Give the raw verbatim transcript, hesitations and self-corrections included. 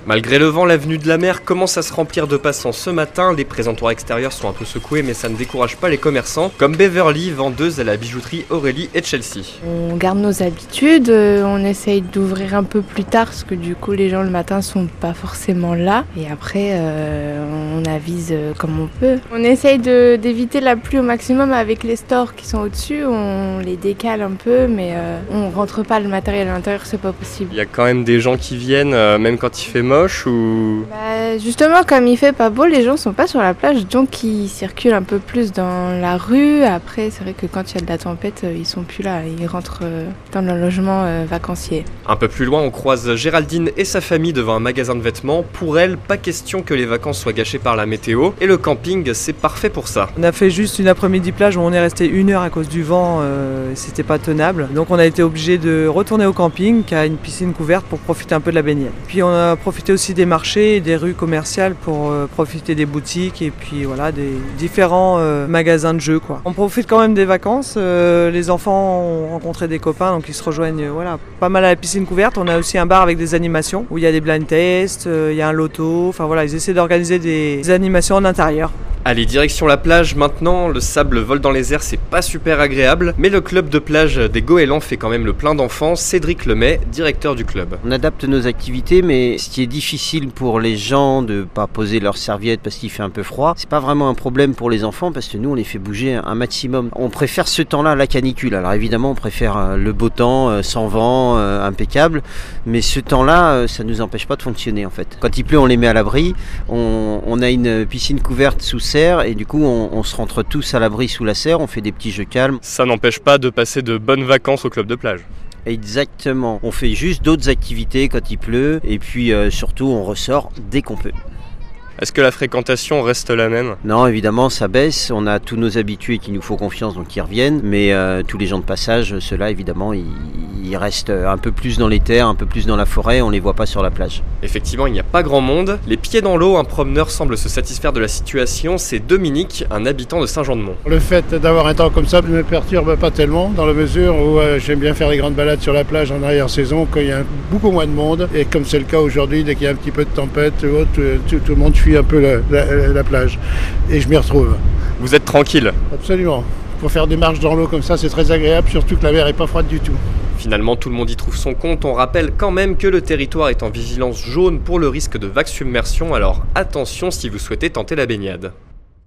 Malgré le vent, l'avenue de la Mer commence à se remplir de passants ce matin. Les présentoirs extérieurs sont un peu secoués, mais ça ne décourage pas les commerçants, comme Beverly, vendeuse à la bijouterie Aurélie et Chelsea. On garde nos habitudes, on essaye d'ouvrir un peu plus tard, parce que du coup les gens le matin sont pas forcément là. Et après, euh, on avise comme on peut. On essaye de, d'éviter la pluie au maximum avec les stores qui sont au-dessus. On les décale un peu, mais euh, on rentre pas le matériel à l'intérieur, c'est pas possible. Il y a quand même des gens qui viennent, euh, même quand il fait moche ou... Bah, justement, comme il fait pas beau, les gens sont pas sur la plage, donc ils circulent un peu plus dans la rue. Après, c'est vrai que quand il y a de la tempête, ils sont plus là, ils rentrent dans le logement euh, vacancier. Un peu plus loin, on croise Géraldine et sa famille devant un magasin de vêtements. Pour elle, pas question que les vacances soient gâchées par la météo, et le camping, c'est parfait pour ça. On a fait juste une après-midi plage où on est resté une heure à cause du vent, euh, c'était pas tenable. Donc on a été obligé de retourner au camping, qui a une piscine couverte pour profiter un peu de la baignade. Puis on a profité aussi des marchés et des rues commerciales pour euh, profiter des boutiques et puis voilà, des différents euh, magasins de jeux, quoi. On profite quand même des vacances, euh, les enfants ont rencontré des copains donc ils se rejoignent euh, voilà, pas mal à la piscine couverte. On a aussi un bar avec des animations où il y a des blind tests, euh, il y a un loto, enfin voilà, ils essaient d'organiser des, des animations en intérieur. Allez, direction la plage maintenant, le sable vole dans les airs, c'est pas super agréable, mais le club de plage des Goélands fait quand même le plein d'enfants. Cédric Lemay, directeur du club. On adapte nos activités, mais ce qui est difficile pour les gens de pas poser leurs serviettes parce qu'il fait un peu froid, c'est pas vraiment un problème pour les enfants parce que nous on les fait bouger un maximum. On préfère ce temps-là à la canicule. Alors évidemment on préfère le beau temps, sans vent, impeccable, mais ce temps-là, ça nous empêche pas de fonctionner en fait. Quand il pleut, on les met à l'abri, on, on a une piscine couverte sous et du coup on, on se rentre tous à l'abri sous la serre, on fait des petits jeux calmes. Ça n'empêche pas de passer de bonnes vacances au club de plage. Exactement, on fait juste d'autres activités quand il pleut et puis euh, surtout on ressort dès qu'on peut. Est-ce que la fréquentation reste la même ? Non, évidemment, ça baisse. On a tous nos habitués qui nous font confiance, donc ils reviennent. Mais euh, tous les gens de passage, ceux-là, évidemment, ils, ils restent un peu plus dans les terres, un peu plus dans la forêt. On les voit pas sur la plage. Effectivement, il n'y a pas grand monde. Les pieds dans l'eau, un promeneur semble se satisfaire de la situation. C'est Dominique, un habitant de Saint-Jean-de-Mont. Le fait d'avoir un temps comme ça ne me perturbe pas tellement, dans la mesure où euh, j'aime bien faire des grandes balades sur la plage en arrière-saison, quand il y a beaucoup moins de monde. Et comme c'est le cas aujourd'hui, dès qu'il y a un petit peu de tempête, ou autre, tout, tout le monde fuit un peu la, la, la plage et je m'y retrouve. Vous êtes tranquille ? Absolument. Pour faire des marches dans l'eau comme ça, c'est très agréable, surtout que la mer n'est pas froide du tout. Finalement, tout le monde y trouve son compte. On rappelle quand même que le territoire est en vigilance jaune pour le risque de vague submersion, alors attention si vous souhaitez tenter la baignade.